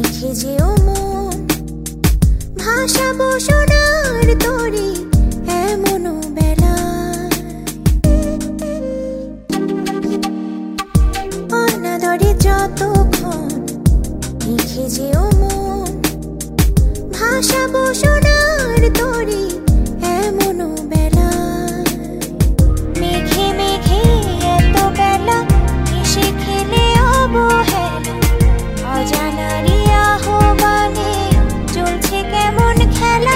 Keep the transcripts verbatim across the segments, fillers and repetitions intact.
লিখেছেও মন ভাষাবো সোনার তরি এমন বেলা অনাদরে যতক্ষণ লিখেছেও মন ভাষাবো সোনার তরি এমন বেলা মেঘে মেঘে এত বেলা এসে খেলে অবহেলা অজানারি আহ্বানে চলছে কেমন খেলা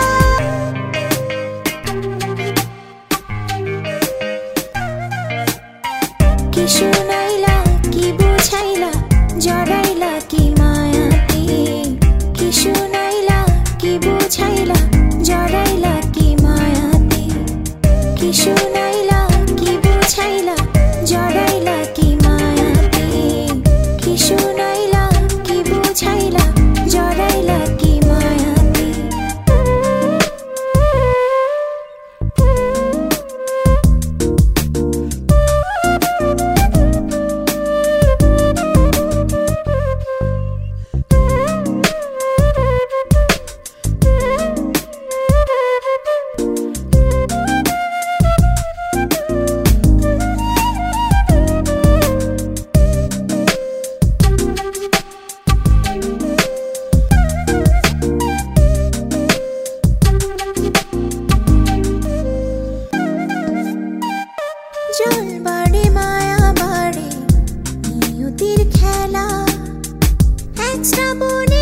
কি শুনাইলা কি বুঝাইলা জড়াইলা কি মায়াতে কি শুনাইলা কি বুঝাইলা জড়াইলা কি মায়াতে কি শুনাইলা কি বুঝাইলা জড়াইলা কি মায়াতে কি শুনাইলা কি বুঝাইলা জড়াইলা কি মায়াতে জল বাড়ে মায়া বাড়ে নিয়তির খেলা এক শ্রাবণে